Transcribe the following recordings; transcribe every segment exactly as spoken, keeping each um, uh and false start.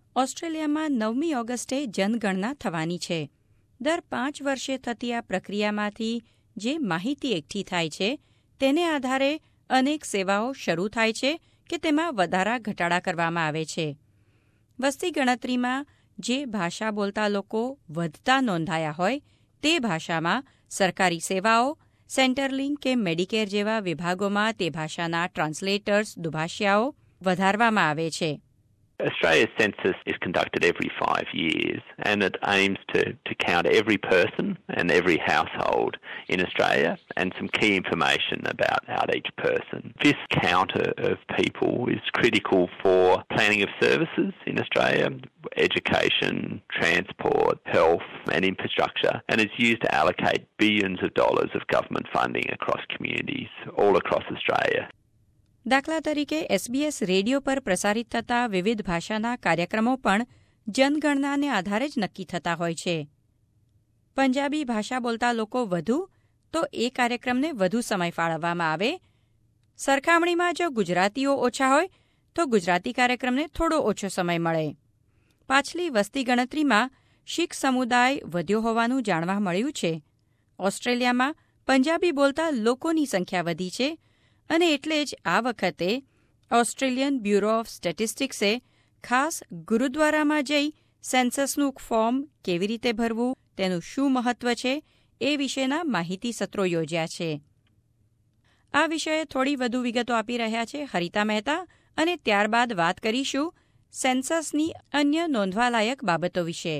ઓસ્ટ્રેલિયામાં નવમી ઓગસ્ટે જનગણના થવાની છે. દર પાંચ વર્ષે થતી આ પ્રક્રિયામાંથી જે માહિતી એકઠી થાય છે તેને આધારે અનેક સેવાઓ શરૂ થાય છે કે તેમાં વધારા ઘટાડા કરવામાં આવે છે. વસ્તી ગણતરીમાં જે ભાષા બોલતા લોકો વધતા નોંધાયા હોય તે ભાષામાં સરકારી સેવાઓ, સેન્ટરલિંક કે મેડિકેર જેવા વિભાગોમાં તે ભાષાના ટ્રાન્સલેટર્સ દુભાષિયાઓ વધારવામાં આવે છે. Australia's census is conducted every five years and it aims to, to count every person and every household in Australia and some key information about, about each person. This count of people is critical for planning of services in Australia, education, transport, health and infrastructure, and is used to allocate billions of dollars of government funding across communities all across Australia. દાખલા તરીકે SBS radio પર પ્રસારિત થતા વિવિધ ભાષાના કાર્યક્રમો પણ જનગણનાને આધારે જ નક્કી થતા હોય છે. પંજાબી ભાષા બોલતા લોકો વધુ તો એ કાર્યક્રમને વધુ સમય ફાળવવામાં આવે. સરખામણીમાં જો ગુજરાતીઓ ઓછા હોય તો ગુજરાતી કાર્યક્રમને થોડો ઓછો સમય મળે. પાછલી વસ્તી ગણતરીમાં શીખ સમુદાય વધ્યો હોવાનું જાણવા મળ્યું છે. ઓસ્ટ્રેલિયામાં પંજાબી બોલતા લોકોની સંખ્યા વધી છે અને એટલે જ આ વખતે ઓસ્ટ્રેલિયન બ્યુરો ઓફ સ્ટેટિસ્ટિક્સે ખાસ ગુરુદ્વારામાં જઈ સેન્સસનું ફોર્મ કેવી રીતે ભરવું, તેનું શું મહત્વ છે એ વિશેના માહિતી સત્રો યોજ્યા છે. આ વિષયે થોડી વધુ વિગતો આપી રહ્યા છે હરિતા મહેતા અને ત્યારબાદ વાત કરીશું સેન્સસની અન્ય નોંધવાલાયક બાબતો વિશે.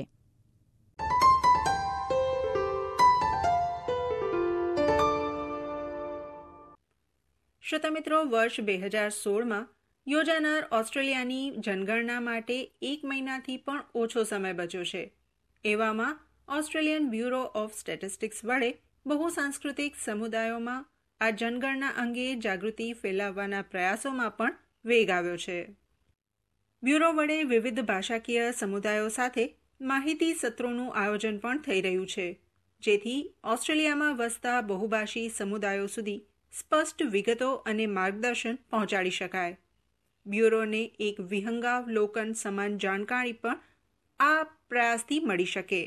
શ્રોતા મિત્રો, વર્ષ બે હજાર સોળમાં યોજાનાર ઓસ્ટ્રેલિયાની જનગણના માટે એક મહિનાથી પણ ઓછો સમય બચ્યો છે. એવામાં ઓસ્ટ્રેલિયન બ્યુરો ઓફ સ્ટેટિસ્ટિક્સ વડે બહુસાંસ્કૃતિક સમુદાયોમાં આ જનગણના અંગે જાગૃતિ ફેલાવવાના પ્રયાસોમાં પણ વેગ આવ્યો છે. બ્યુરો વડે વિવિધ ભાષાકીય સમુદાયો સાથે માહિતી સત્રોનું આયોજન પણ થઈ રહ્યું છે, જેથી ઓસ્ટ્રેલિયામાં વસતા બહુભાષી સમુદાયો સુધી સ્પષ્ટ વિગતો અને માર્ગદર્શન પહોંચાડી શકાય. બ્યુરોને એક વિહંગાવલોકન સમાન જાણકારી પણ આ પ્રયાસથી મળી શકે.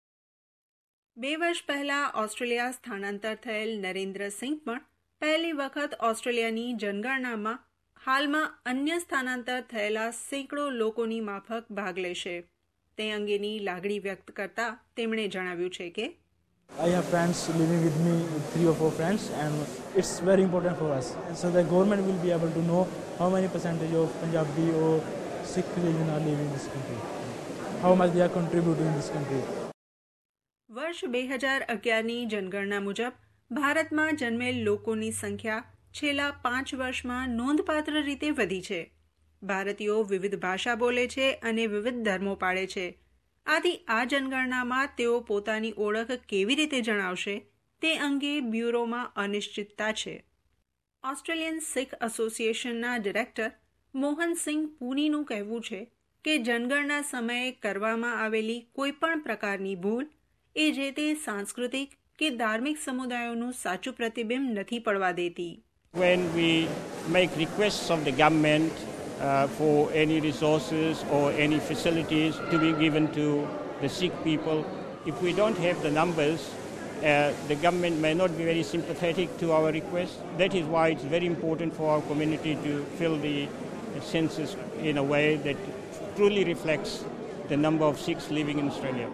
બે વર્ષ પહેલા ઓસ્ટ્રેલિયા સ્થાનાંતર થયેલ નરેન્દ્રસિંહ પણ પહેલી વખત ઓસ્ટ્રેલિયાની જનગણનામાં હાલમાં અન્ય સ્થાનાંતર થયેલા સેંકડો લોકોની માફક ભાગ લેશે. તે અંગેની લાગણી વ્યક્ત કરતા તેમણે જણાવ્યું છે કે I have friends living with me, three or four friends, and it's very important for us. So the government will be able to know how many percentage of Punjabi or Sikh religion are living in this country, how much they are contributing in this country. વર્ષ બે હજાર અગિયારની જનગણના મુજબ ભારતમાં જન્મેલ લોકોની સંખ્યા છેલ્લા પાંચ વર્ષમાં નોંધપાત્ર રીતે વધી છે. ભારતીયો વિવિધ ભાષા બોલે છે અને વિવિધ ધર્મો પાળે છે. આથી આ જનગણનામાં તેઓ પોતાની ઓળખ કેવી રીતે જણાવશે તે અંગે બ્યુરોમાં અનિશ્ચિતતા છે. ઓસ્ટ્રેલિયન શીખ એસોસિએશનના ડિરેક્ટર મોહનસિંહ પૂનીનું કહેવું છે કે જનગણના સમયે કરવામાં આવેલી કોઈપણ પ્રકારની ભૂલ એ જે તે સાંસ્કૃતિક કે ધાર્મિક સમુદાયોનું સાચું પ્રતિબિંબ નથી પડવા દેતી. When we make requests of the government uh, for any resources or any facilities to be given to the Sikh people, if we don't have the numbers, uh, the government may not be very sympathetic to our request. That is why it's very important for our community to fill the census in a way that truly reflects the number of Sikhs living in Australia.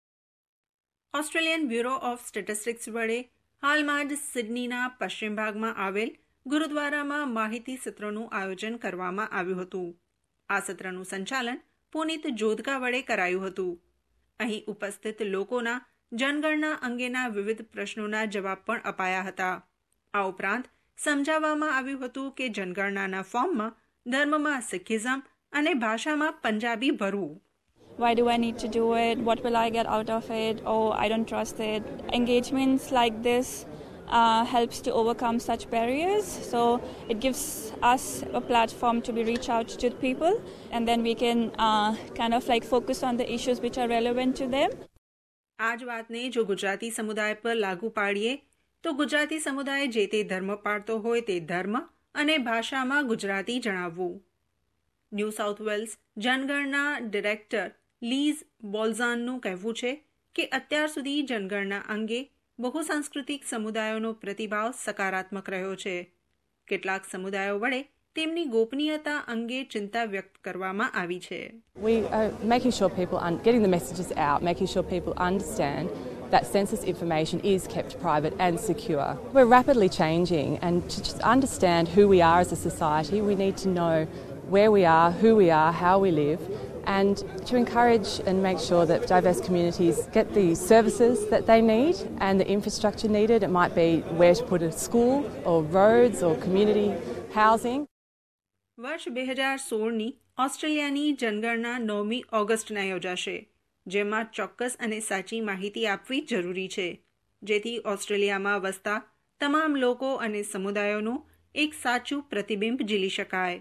Australian bureau of statistics વડે હાલમાં જ સિડનીના પશ્ચિમ ભાગમાં આવેલ ગુરુદ્વારામાં માહિતી સત્રનું આયોજન કરવામાં આવ્યું હતું. આ સત્રનું સંચાલન પુનિત જોધકા વડે કરાયું હતું. અહીં ઉપસ્થિત લોકોના જનગણના અંગેના વિવિધ પ્રશ્નોના જવાબ પણ અપાયા હતા. આ ઉપરાંત સમજાવવામાં આવ્યું હતું કે જનગણનાના ફોર્મમાં ધર્મમાં સિખિઝમ અને ભાષામાં પંજાબી ભરવું. Why do I need to do it? What will I get out of it? Oh, I don't trust it. Engagements like this uh, helps to overcome such barriers. So it gives us a platform to be reach out to people, and then we can uh, kind of like focus on the issues which are relevant to them. આ જ વાતને જો ગુજરાતી સમુદાય પર લાગુ પાડીએ તો ગુજરાતી સમુદાય જે તે ધર્મ પાળતો હોય તે ધર્મ અને ભાષામાં ગુજરાતી જણાવવું. ન્યૂ સાઉથ વેલ્સ જનગણના ડિરેક્ટર લીઝ બોલ્ઝાનનું કહેવું છે કે અત્યાર સુધી જનગણના અંગે બહુસાંસ્કૃતિક સમુદાયોનો પ્રતિભાવ સકારાત્મક રહ્યો છે. કેટલાક સમુદાયો વડે તેમની ગોપનીયતા અંગે ચિંતા વ્યક્ત કરવામાં આવી છે. We are making sure people un- getting the messages out, making sure people understand that census information is kept private and secure. We're rapidly changing, and to just understand who we are as a society, we need to know where we are, who we are, how we live, and to encourage and make sure that diverse communities get the services that they need and the infrastructure needed. It might be where to put a school or roads or community housing. વર્ષ બે હજાર સોળની ઓસ્ટ્રેલિયાની જનગણના નવમી ઓગસ્ટના યોજાશે, જેમાં ચોક્કસ અને સાચી માહિતી આપવી જરૂરી છે, જેથી ઓસ્ટ્રેલિયામાં વસતા તમામ લોકો અને સમુદાયોનું એક સાચું પ્રતિબિંબ ઝીલી શકાય.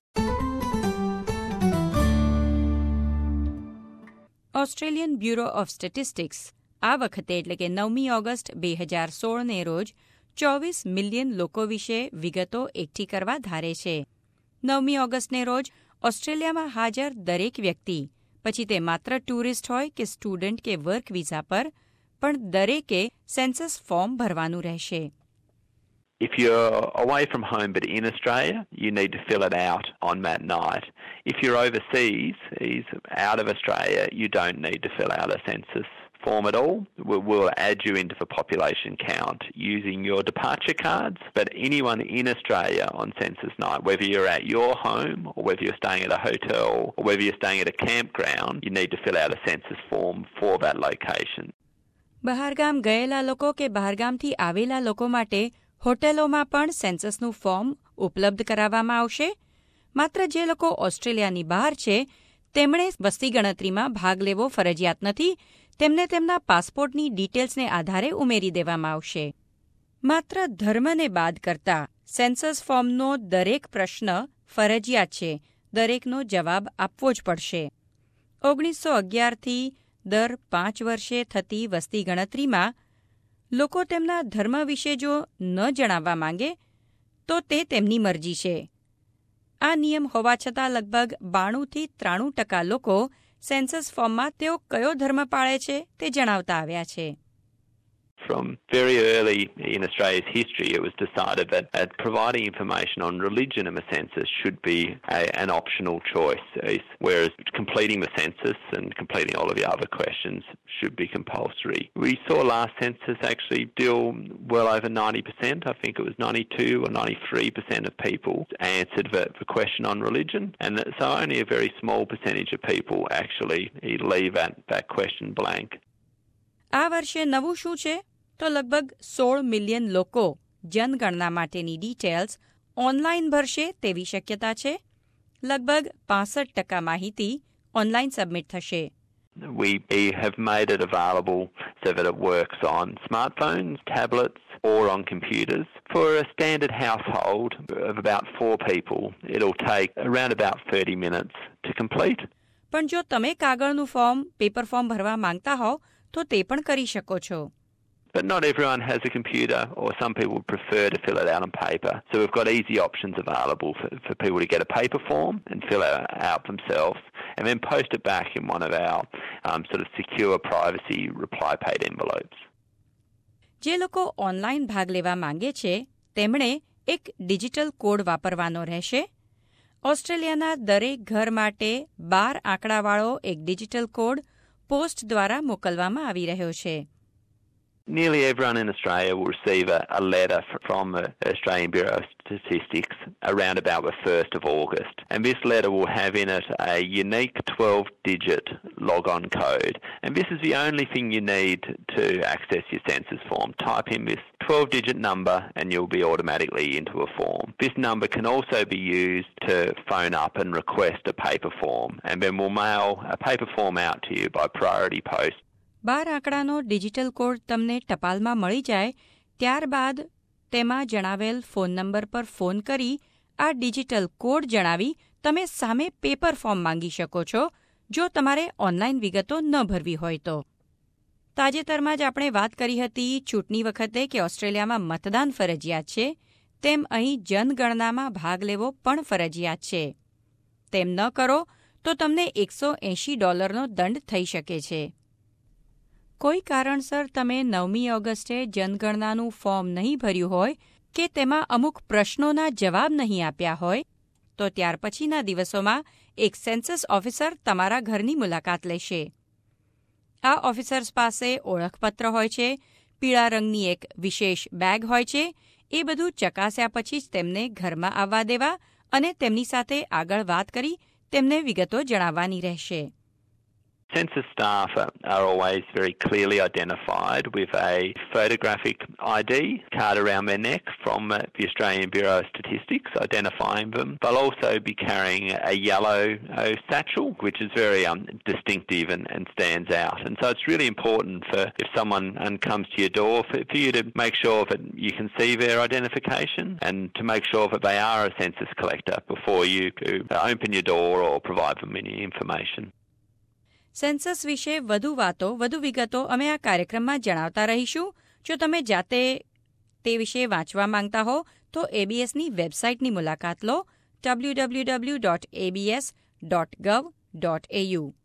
ઓસ્ટ્રેલિયન બ્યુરો ઓફ સ્ટેટિસ્ટિક્સ આ વખતે એટલે કે નવમી ઓગસ્ટ બે હજાર સોળને રોજ ચોવીસ મિલિયન લોકો વિશે વિગતો એકઠી કરવા ધારે છે. નવમી ઓગસ્ટને રોજ ઓસ્ટ્રેલિયામાં હાજર દરેક વ્યક્તિ, પછી તે માત્ર ટુરિસ્ટ હોય કે સ્ટુડન્ટ કે વર્ક વિઝા પર, પણ દરેકે સેન્સસ ફોર્મ ભરવાનું રહેશે. If you're away from home but in Australia, you need to fill it out on that night. If you're overseas, is out of Australia, you don't need to fill out a census form at all. We'll, we'll add you into the population count using your departure cards. But anyone in Australia on census night, whether you're at your home or whether you're staying at a hotel or whether you're staying at a campground, you need to fill out a census form for that location. બહારગામ ગયેલા લોકો કે બહારગામથી આવેલા લોકો માટે હોટેલોમાં પણ સેન્સસનું form ઉપલબ્ધ કરાવવામાં આવશે. માત્ર જે લોકો ઓસ્ટ્રેલિયાની બહાર છે તેમણે વસ્તી ગણતરીમાં ભાગ લેવો ફરજિયાત નથી. તેમને તેમના પાસપોર્ટની ડિટેલ્સને આધારે ઉમેરી દેવામાં આવશે. માત્ર ધર્મને બાદ કરતા સેન્સસ ફોર્મનો દરેક પ્રશ્ન ફરજિયાત છે. દરેકનો જવાબ આપવો જ પડશે. ઓગણીસો અગિયારથી દર પાંચ વર્ષે થતી વસ્તી ગણતરીમાં લોકો તેમના ધર્મ વિશે જો ન જણાવવા માંગે તો તે તેમની મરજી છે. આ નિયમ હોવા છતાં લગભગ બાણુંથી ત્રાણું ટકા લોકો સેન્સસ ફોર્મમાં તેઓ કયો ધર્મ પાળે છે તે જણાવતા આવ્યા છે. From very early in Australia's history, it was decided that uh, providing information on religion in the census should be a, an optional choice, whereas completing the census and completing all of the other questions should be compulsory. We saw last census actually deal well over ninety percent. I think it was ninety-two or ninety-three percent of people answered the, the question on religion, and that, so only a very small percentage of people actually leave that, that question blank. આ વર્ષે નવું શું છે તો લગભગ સોળ million લોકો જનગણના માટેની ડિટેલ્સ ઓનલાઈન ભરશે તેવી શક્યતા છે. લગભગ પાસઠ ટકા માહિતી ઓનલાઈન સબમિટ થશે. We have made it available so that it works on smartphones, tablets or on computers. For a standard household of about four people, it'll take around about thirty minutes to complete. પણ જો તમે કાગળનું form, paper form ભરવા માંગતા હોવ તો તે પણ કરી શકો છો. But not everyone has a computer, or some people prefer to fill it out on paper. So we've got easy options available for, for people to get a paper form and fill it out themselves, and then post it back in one of our um, sort of secure privacy reply paid envelopes. જે લોકો online ભાગ લેવા માંગે છે તેમણે એક digital code વાપરવાનો રહેશે. ઓસ્ટ્રેલિયાના દરેક ઘર માટે બાર આંકડાવાળો એક ડિજિટલ કોડ પોસ્ટ દ્વારા મોકલવામાં આવી રહ્યો છે. Nearly everyone in Australia will receive a, a letter from the Australian Bureau of Statistics around about the first of August. And this letter will have in it a unique twelve-digit log-on code. And this is the only thing you need to access your census form. Type in this twelve-digit number and you'll be automatically into a form. This number can also be used to phone up and request a paper form. And then we'll mail a paper form out to you by priority post. બાર આંકડાનો digital code તમને ટપાલમાં મળી જાય ત્યારબાદ તેમાં જણાવેલ phone number પર ફોન કરી આ ડિજિટલ કોડ જણાવી તમે સામે પેપર ફોર્મ માંગી શકો છો જો તમારે ઓનલાઈન વિગતો ન ભરવી હોય તો. તાજેતરમાં જ આપણે વાત કરી હતી ચૂંટણી વખતે કે ઓસ્ટ્રેલિયામાં મતદાન ફરજિયાત છે, તેમ અહીં જનગણનામાં ભાગ લેવો પણ ફરજિયાત છે. તેમ ન કરો તો તમને એકસો એંશી ડોલરનો દંડ થઈ શકે છે. કોઈ કારણસર તમે નવમી ઓગસ્ટે જનગણનાનું ફોર્મ નહીં ભર્યું હોય કે તેમાં અમુક પ્રશ્નોના જવાબ નહીં આપ્યા હોય તો ત્યાર પછીના દિવસોમાં એક સેન્સસ ઓફિસર તમારા ઘરની મુલાકાત લેશે. આ ઓફિસર્સ પાસે ઓળખપત્ર હોય છે, પીળા રંગની એક વિશેષ બેગ હોય છે. એ બધું ચકાસ્યા પછી જ તેમને ઘરમાં આવવા દેવા અને તેમની સાથે આગળ વાત કરી તેમને વિગતો જણાવવાની રહેશે. Census staff are, are always very clearly identified with a photographic I D card around their neck from uh, the Australian Bureau of Statistics identifying them. They'll also be carrying a yellow uh, satchel, which is very um, distinctive and, and stands out. And so it's really important for if someone um, comes to your door for, for you to make sure that you can see their identification and to make sure that they are a census collector before you uh, open your door or provide them any information. Census વિશે વધુ વાતો, વધુ વિગતો અમે આ કાર્યક્રમમાં જણાવતા રહીશું. જો તમે જાતે તે વિશે વાંચવા માંગતા હો તો એબીએસની વેબસાઇટની મુલાકાત લો W W W dot ABS dot gov dot AU.